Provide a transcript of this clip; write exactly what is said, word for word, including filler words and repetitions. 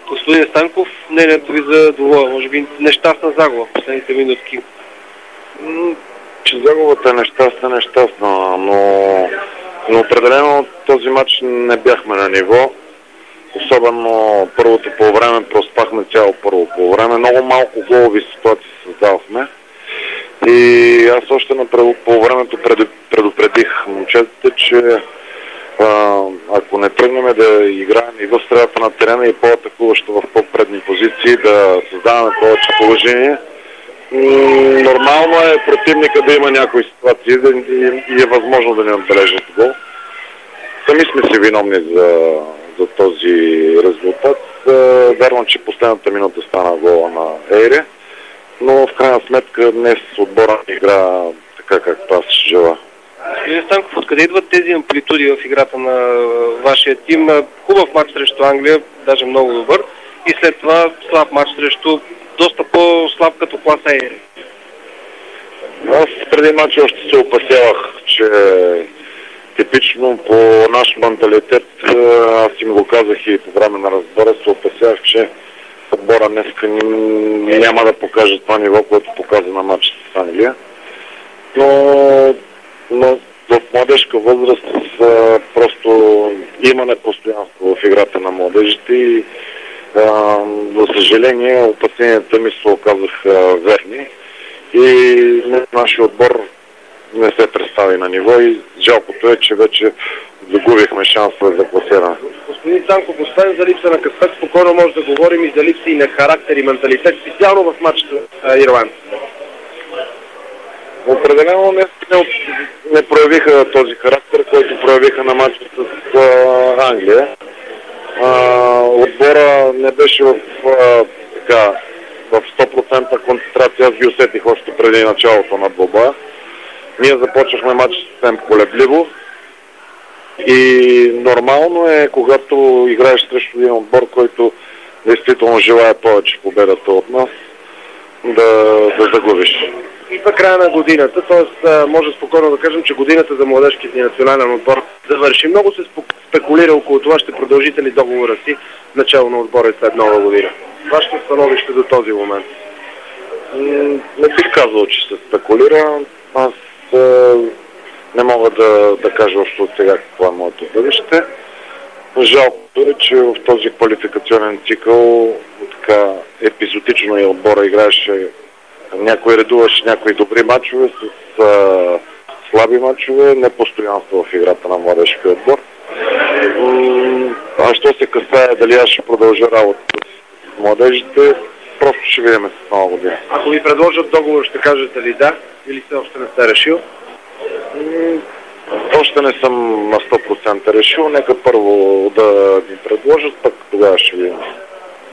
Господин Станков, мнението ви за Двола, може би нещастна загуба в последните минутки. Че загубата е нещастна, нещастна, но, но определено този матч не бяхме на ниво. Особено първото по време, проспахме цяло първо по време. Много малко голови ситуации създавахме. И аз още на по времето предупредих момчетите, че а, ако не тръгнем да играем и в средата на терена и по-атакуващо в по-предни позиции, да създаваме повече положение, нормално е противника да има някои ситуации и е възможно да не отбележат гол. Сами сме си виновни за, за този резултат. Вярвам, че последната минута стана гола на Ейре, но в крайна сметка днес отбора игра така, както аз желая. Господин Станков, откъде идват тези амплитуди в играта на вашия тим? Хубав матч срещу Англия, даже много добър, и след това слаб матч срещу доста по-слаб като класа Ейре. Аз преди матча още се опасявах, че типично по наш менталитет, аз им го казах и по време на разбора, се опасявах, че отбора днеска няма да покаже това ниво, което показа на матча с Англия. Но, но в младежка възраст просто има непостоянство в играта на младежите и а, за съжаление опасенията ми се оказаха верни и нашия отбор не се представи на ниво и жалкото е, че вече загубихме шанса за класиране. Господин Станков, освен за липса на късмет, спокойно може да говорим и за липса и на характер и менталитет, специално в матчето с Ирландия. Определено не, не, не проявиха този характер, който проявиха на матча с а, Англия. А, отбора не беше в, а, така, в сто процента концентрация, аз ги усетих още преди началото на двубоя. Ние започнахме матч съвсем колебливо и нормално е, когато играеш срещу един отбор, който действително желая повече победата от нас, да, да загубиш. Идва края на годината, т.е. може спокойно да кажем, че годината за младежкият ни национален отбор завърши. Много се спекулира около това, ще продължите ли договора си начало на отбора след нова година. Вашето становище до този момент? Не бих казал, че се спекулира. Аз не мога да, да кажа още от сега какво е моето бъдеще. Жалкото е, че в този квалификационен цикъл така епизодично и отбора играеше, някой редуваше някои добри матчове с а, слаби матчове, непостоянство в играта на младежкия отбор. А що се касае дали аз ще продължа работа с младежите, просто ще видим с нова година. Ако ви предложат договор, ще кажете ли да или все още не сте решил? Още не съм на сто процента решил. Нека първо да ми предложат, пък тогава ще видим.